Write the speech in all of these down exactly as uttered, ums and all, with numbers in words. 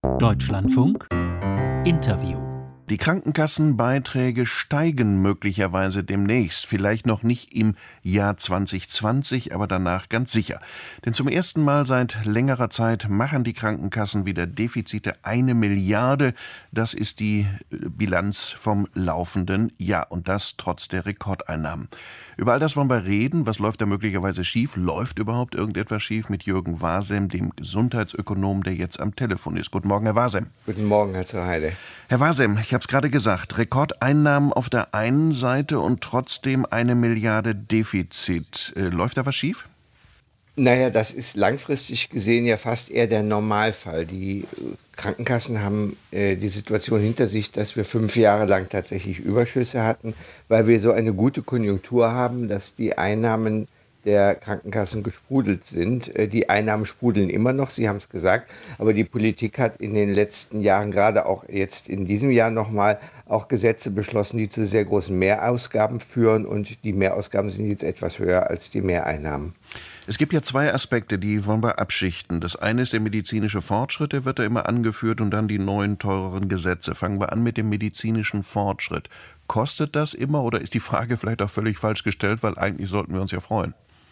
Deutschlandfunk Interview. Die Krankenkassenbeiträge steigen möglicherweise demnächst, vielleicht noch nicht im Jahr zwanzig zwanzig, aber danach ganz sicher. Denn zum ersten Mal seit längerer Zeit machen die Krankenkassen wieder Defizite, eine Milliarde. Das ist die Bilanz vom laufenden Jahr und das trotz der Rekordeinnahmen. Über all das wollen wir reden. Was läuft da möglicherweise schief? Läuft überhaupt irgendetwas schief? Mit Jürgen Wasem, dem Gesundheitsökonom, der jetzt am Telefon ist. Guten Morgen, Herr Wasem. Guten Morgen, Herr Zerheide. Herr Wasem, ich habe es gerade gesagt, Rekordeinnahmen auf der einen Seite und trotzdem eine Milliarde Defizit. Äh, läuft da was schief? Naja, das ist langfristig gesehen ja fast eher der Normalfall. Die Krankenkassen haben äh, die Situation hinter sich, dass wir fünf Jahre lang tatsächlich Überschüsse hatten, weil wir so eine gute Konjunktur haben, dass die Einnahmen der Krankenkassen gesprudelt sind. Äh, die Einnahmen sprudeln immer noch, Sie haben es gesagt, aber die Politik hat in den letzten Jahren, gerade auch jetzt in diesem Jahr nochmal, auch Gesetze beschlossen, die zu sehr großen Mehrausgaben führen und die Mehrausgaben sind jetzt etwas höher als die Mehreinnahmen. Es gibt ja zwei Aspekte, die wollen wir abschichten. Das eine ist der medizinische Fortschritt, der wird da immer angeführt, und dann die neuen, teureren Gesetze. Fangen wir an mit dem medizinischen Fortschritt. Kostet das immer oder ist die Frage vielleicht auch völlig falsch gestellt, weil eigentlich sollten wir uns ja freuen?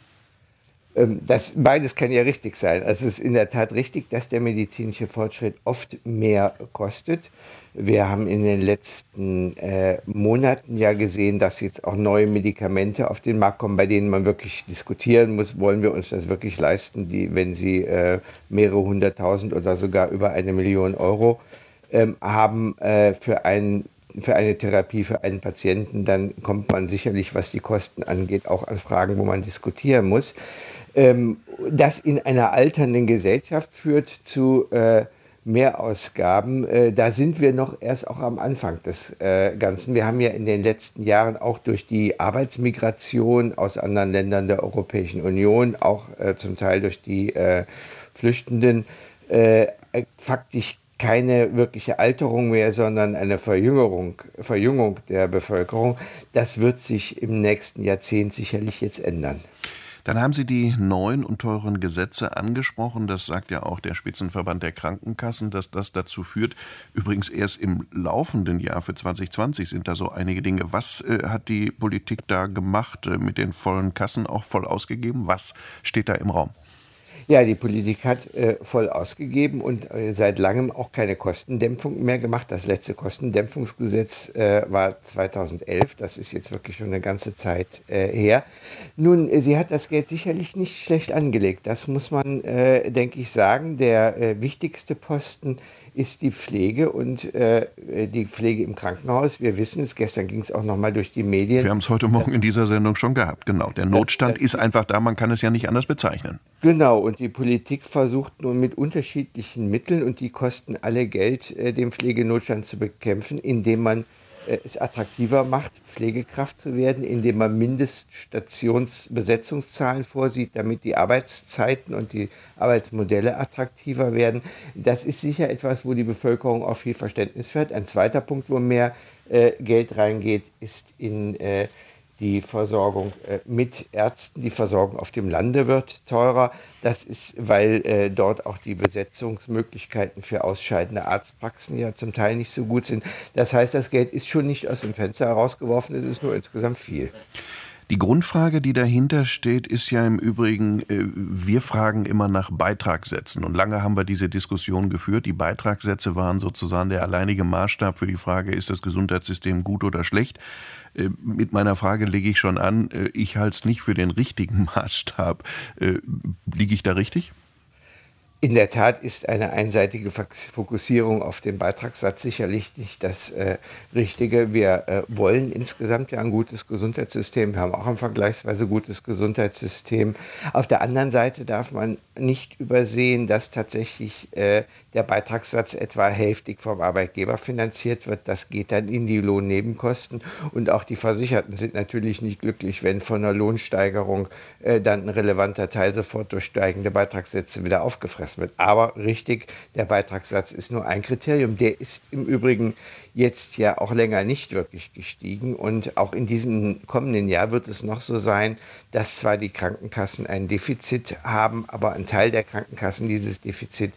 Das, beides kann ja richtig sein. Also es ist in der Tat richtig, dass der medizinische Fortschritt oft mehr kostet. Wir haben in den letzten äh, Monaten ja gesehen, dass jetzt auch neue Medikamente auf den Markt kommen, bei denen man wirklich diskutieren muss, wollen wir uns das wirklich leisten, die, wenn sie äh, mehrere hunderttausend oder sogar über eine Million Euro ähm, haben äh, für einen für eine Therapie für einen Patienten, dann kommt man sicherlich, was die Kosten angeht, auch an Fragen, wo man diskutieren muss. Ähm, das in einer alternden Gesellschaft führt zu äh, Mehrausgaben. Äh, da sind wir noch erst auch am Anfang des äh, Ganzen. Wir haben ja in den letzten Jahren auch durch die Arbeitsmigration aus anderen Ländern der Europäischen Union, auch äh, zum Teil durch die äh, Flüchtenden, äh, faktisch keine wirkliche Alterung mehr, sondern eine Verjüngerung, Verjüngung der Bevölkerung. Das wird sich im nächsten Jahrzehnt sicherlich jetzt ändern. Dann haben Sie die neuen und teuren Gesetze angesprochen. Das sagt ja auch der Spitzenverband der Krankenkassen, dass das dazu führt. Übrigens erst im laufenden Jahr für zwanzig zwanzig sind da so einige Dinge. Was äh, hat die Politik da gemacht, äh, mit den vollen Kassen auch voll ausgegeben? Was steht da im Raum? Ja, die Politik hat äh, voll ausgegeben und äh, seit langem auch keine Kostendämpfung mehr gemacht. Das letzte Kostendämpfungsgesetz äh, war zweitausendelf. Das ist jetzt wirklich schon eine ganze Zeit äh, her. Nun, äh, sie hat das Geld sicherlich nicht schlecht angelegt. Das muss man, äh, denke ich, sagen. Der äh, wichtigste Posten ist die Pflege und äh, die Pflege im Krankenhaus. Wir wissen es, gestern ging es auch noch mal durch die Medien. Wir haben es heute Morgen in dieser Sendung schon gehabt, genau. Der Notstand das, das, ist einfach da, man kann es ja nicht anders bezeichnen. Genau, und die Politik versucht nun mit unterschiedlichen Mitteln, und die kosten alle Geld, äh, den Pflegenotstand zu bekämpfen, indem man äh, es attraktiver macht, Pflegekraft zu werden, indem man Mindeststationsbesetzungszahlen vorsieht, damit die Arbeitszeiten und die Arbeitsmodelle attraktiver werden. Das ist sicher etwas, wo die Bevölkerung auch viel Verständnis für hat. Ein zweiter Punkt, wo mehr äh, Geld reingeht, ist in äh, die Versorgung äh, mit Ärzten. Die Versorgung auf dem Lande wird teurer. Das ist, weil äh, dort auch die Besetzungsmöglichkeiten für ausscheidende Arztpraxen ja zum Teil nicht so gut sind. Das heißt, das Geld ist schon nicht aus dem Fenster herausgeworfen, es ist nur insgesamt viel. Die Grundfrage, die dahinter steht, ist ja im Übrigen, äh, wir fragen immer nach Beitragssätzen. Und lange haben wir diese Diskussion geführt. Die Beitragssätze waren sozusagen der alleinige Maßstab für die Frage, ist das Gesundheitssystem gut oder schlecht? Äh, mit meiner Frage lege ich schon an, äh, ich halte es nicht für den richtigen Maßstab. Äh, liege ich da richtig? In der Tat ist eine einseitige Fokussierung auf den Beitragssatz sicherlich nicht das äh, Richtige. Wir äh, wollen insgesamt ja ein gutes Gesundheitssystem. Wir haben auch ein vergleichsweise gutes Gesundheitssystem. Auf der anderen Seite darf man nicht übersehen, dass tatsächlich äh, der Beitragssatz etwa hälftig vom Arbeitgeber finanziert wird. Das geht dann in die Lohnnebenkosten. Und auch die Versicherten sind natürlich nicht glücklich, wenn von einer Lohnsteigerung äh, dann ein relevanter Teil sofort durch steigende Beitragssätze wieder aufgefressen wird. Aber richtig, der Beitragssatz ist nur ein Kriterium. Der ist im Übrigen jetzt ja auch länger nicht wirklich gestiegen. Und auch in diesem kommenden Jahr wird es noch so sein, dass zwar die Krankenkassen ein Defizit haben, aber ein Teil der Krankenkassen dieses Defizit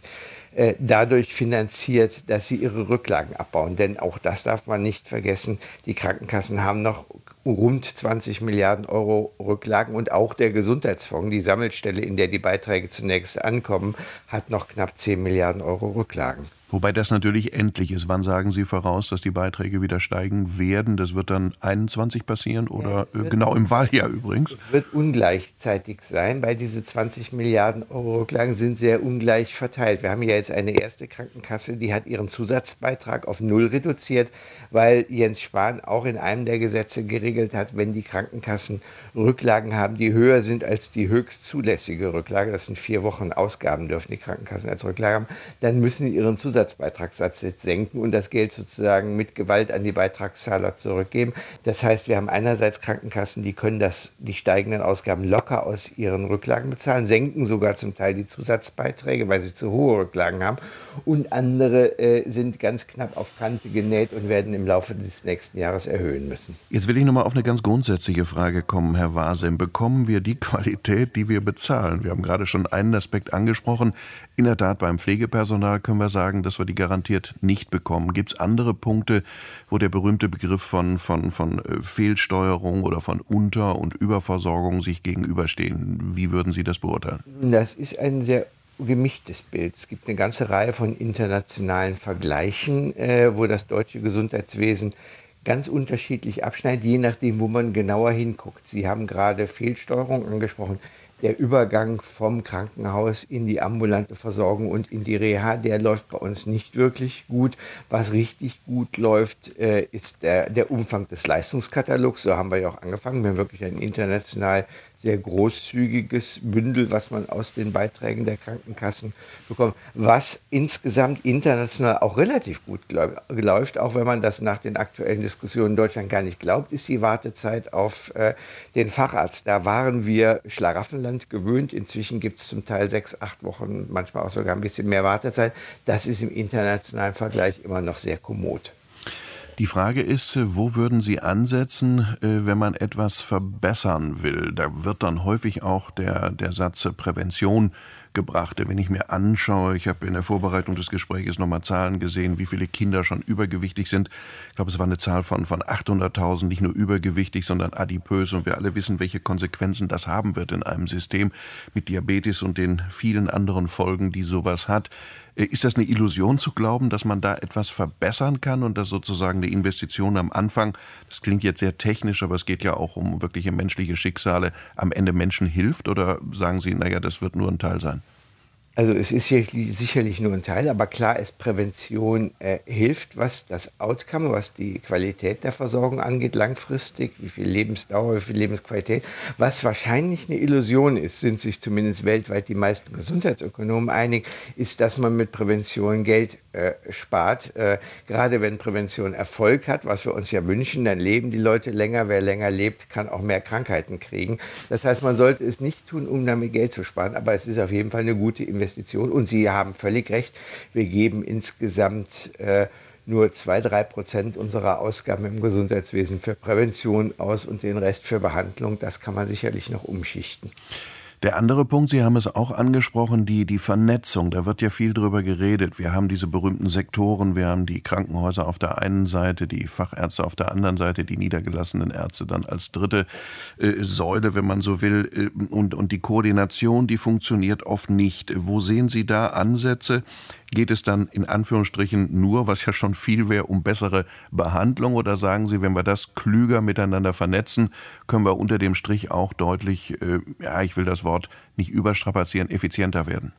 äh, dadurch finanziert, dass sie ihre Rücklagen abbauen. Denn auch das darf man nicht vergessen, die Krankenkassen haben noch rund zwanzig Milliarden Euro Rücklagen und auch der Gesundheitsfonds, die Sammelstelle, in der die Beiträge zunächst ankommen, hat noch knapp zehn Milliarden Euro Rücklagen. Wobei das natürlich endlich ist. Wann sagen Sie voraus, dass die Beiträge wieder steigen werden? Das wird dann einundzwanzig passieren oder ja, genau im Wahljahr übrigens? Es wird ungleichzeitig sein, weil diese zwanzig Milliarden Euro Rücklagen sind sehr ungleich verteilt. Wir haben ja jetzt eine erste Krankenkasse, die hat ihren Zusatzbeitrag auf null reduziert, weil Jens Spahn auch in einem der Gesetze geregelt hat, wenn die Krankenkassen Rücklagen haben, die höher sind als die höchst zulässige Rücklage, das sind vier Wochen Ausgaben dürfen die Krankenkassen als Rücklage haben, dann müssen sie ihren Zusatzbeitrag Zusatzbeitragssatz jetzt senken und das Geld sozusagen mit Gewalt an die Beitragszahler zurückgeben. Das heißt, wir haben einerseits Krankenkassen, die können das, die steigenden Ausgaben locker aus ihren Rücklagen bezahlen, senken sogar zum Teil die Zusatzbeiträge, weil sie zu hohe Rücklagen haben. Und andere äh, sind ganz knapp auf Kante genäht und werden im Laufe des nächsten Jahres erhöhen müssen. Jetzt will ich nochmal auf eine ganz grundsätzliche Frage kommen, Herr Wasem. Bekommen wir die Qualität, die wir bezahlen? Wir haben gerade schon einen Aspekt angesprochen. In der Tat, beim Pflegepersonal können wir sagen, dass wir die garantiert nicht bekommen. Gibt es andere Punkte, wo der berühmte Begriff von, von, von Fehlsteuerung oder von Unter- und Überversorgung sich gegenüberstehen? Wie würden Sie das beurteilen? Das ist ein sehr gemischtes Bild. Es gibt eine ganze Reihe von internationalen Vergleichen, äh, wo das deutsche Gesundheitswesen ganz unterschiedlich abschneidet, je nachdem, wo man genauer hinguckt. Sie haben gerade Fehlsteuerung angesprochen. Der Übergang vom Krankenhaus in die ambulante Versorgung und in die Reha, der läuft bei uns nicht wirklich gut. Was richtig gut läuft, äh, ist der, der Umfang des Leistungskatalogs. So haben wir ja auch angefangen. Wir haben wirklich ein international sehr großzügiges Bündel, was man aus den Beiträgen der Krankenkassen bekommt, was insgesamt international auch relativ gut läuft, auch wenn man das nach den aktuellen Diskussionen in Deutschland gar nicht glaubt, ist die Wartezeit auf äh, den Facharzt. Da waren wir Schlaraffenland gewöhnt. Inzwischen gibt es zum Teil sechs, acht Wochen, manchmal auch sogar ein bisschen mehr Wartezeit. Das ist im internationalen Vergleich immer noch sehr kommod. Die Frage ist, wo würden Sie ansetzen, wenn man etwas verbessern will? Da wird dann häufig auch der, der Satz Prävention gebracht. Wenn ich mir anschaue, ich habe in der Vorbereitung des Gesprächs nochmal Zahlen gesehen, wie viele Kinder schon übergewichtig sind. Ich glaube, es war eine Zahl von, von achthunderttausend, nicht nur übergewichtig, sondern adipös. Und wir alle wissen, welche Konsequenzen das haben wird in einem System mit Diabetes und den vielen anderen Folgen, die sowas hat. Ist das eine Illusion zu glauben, dass man da etwas verbessern kann und dass sozusagen die Investition am Anfang, das klingt jetzt sehr technisch, aber es geht ja auch um wirkliche menschliche Schicksale, am Ende Menschen hilft? Oder sagen Sie, naja, das wird nur ein Teil sein? Also es ist sicherlich nur ein Teil, aber klar ist, Prävention äh, hilft, was das Outcome, was die Qualität der Versorgung angeht, langfristig, wie viel Lebensdauer, wie viel Lebensqualität. Was wahrscheinlich eine Illusion ist, sind sich zumindest weltweit die meisten Gesundheitsökonomen einig, ist, dass man mit Prävention Geld äh, spart. Äh, gerade wenn Prävention Erfolg hat, was wir uns ja wünschen, dann leben die Leute länger. Wer länger lebt, kann auch mehr Krankheiten kriegen. Das heißt, man sollte es nicht tun, um damit Geld zu sparen, aber es ist auf jeden Fall eine gute Investition. Und Sie haben völlig recht, wir geben insgesamt äh, nur zwei bis drei Prozent unserer Ausgaben im Gesundheitswesen für Prävention aus und den Rest für Behandlung. Das kann man sicherlich noch umschichten. Der andere Punkt, Sie haben es auch angesprochen, die, die Vernetzung. Da wird ja viel drüber geredet. Wir haben diese berühmten Sektoren, wir haben die Krankenhäuser auf der einen Seite, die Fachärzte auf der anderen Seite, die niedergelassenen Ärzte dann als dritte äh, Säule, wenn man so will. Äh, und, und die Koordination, die funktioniert oft nicht. Wo sehen Sie da Ansätze? Geht es dann in Anführungsstrichen nur, was ja schon viel wäre, um bessere Behandlung? Oder sagen Sie, wenn wir das klüger miteinander vernetzen, können wir unter dem Strich auch deutlich, äh, ja, ich will das Wort nicht überstrapazieren, effizienter werden?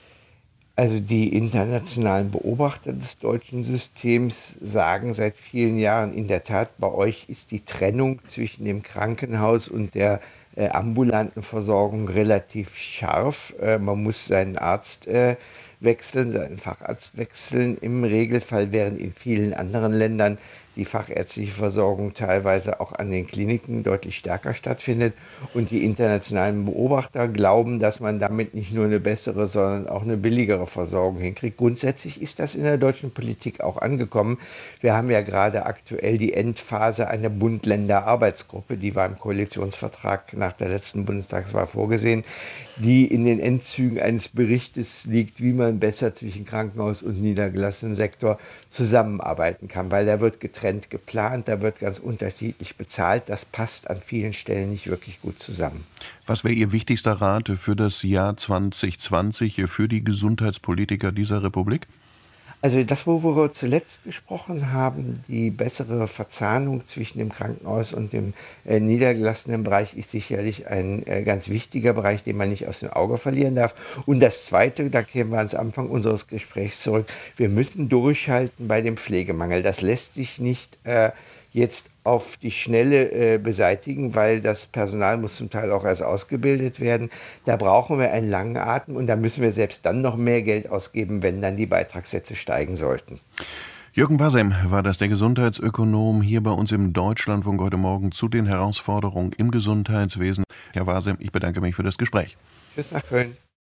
Also die internationalen Beobachter des deutschen Systems sagen seit vielen Jahren in der Tat, bei euch ist die Trennung zwischen dem Krankenhaus und der äh, ambulanten Versorgung relativ scharf. Äh, man muss seinen Arzt äh, wechseln, seinen Facharzt wechseln im Regelfall, während in vielen anderen Ländern die fachärztliche Versorgung teilweise auch an den Kliniken deutlich stärker stattfindet. Und die internationalen Beobachter glauben, dass man damit nicht nur eine bessere, sondern auch eine billigere Versorgung hinkriegt. Grundsätzlich ist das in der deutschen Politik auch angekommen. Wir haben ja gerade aktuell die Endphase einer Bund-Länder-Arbeitsgruppe, die war im Koalitionsvertrag nach der letzten Bundestagswahl vorgesehen, die in den Endzügen eines Berichtes liegt, wie man besser zwischen Krankenhaus und niedergelassenem Sektor zusammenarbeiten kann, weil da wird getrennt geplant, da wird ganz unterschiedlich bezahlt. Das passt an vielen Stellen nicht wirklich gut zusammen. Was wäre Ihr wichtigster Rat für das Jahr zwanzig zwanzig für die Gesundheitspolitiker dieser Republik? Also das, worüber wir zuletzt gesprochen haben, die bessere Verzahnung zwischen dem Krankenhaus und dem äh, niedergelassenen Bereich ist sicherlich ein äh, ganz wichtiger Bereich, den man nicht aus dem Auge verlieren darf. Und das Zweite, da kämen wir ans Anfang unseres Gesprächs zurück, wir müssen durchhalten bei dem Pflegemangel. Das lässt sich nicht äh, jetzt auf die Schnelle äh, beseitigen, weil das Personal muss zum Teil auch erst ausgebildet werden. Da brauchen wir einen langen Atem und da müssen wir selbst dann noch mehr Geld ausgeben, wenn dann die Beitragssätze steigen sollten. Jürgen Wasem war das, der Gesundheitsökonom, hier bei uns im Deutschlandfunk heute Morgen zu den Herausforderungen im Gesundheitswesen. Herr Wasem, ich bedanke mich für das Gespräch. Tschüss nach Köln.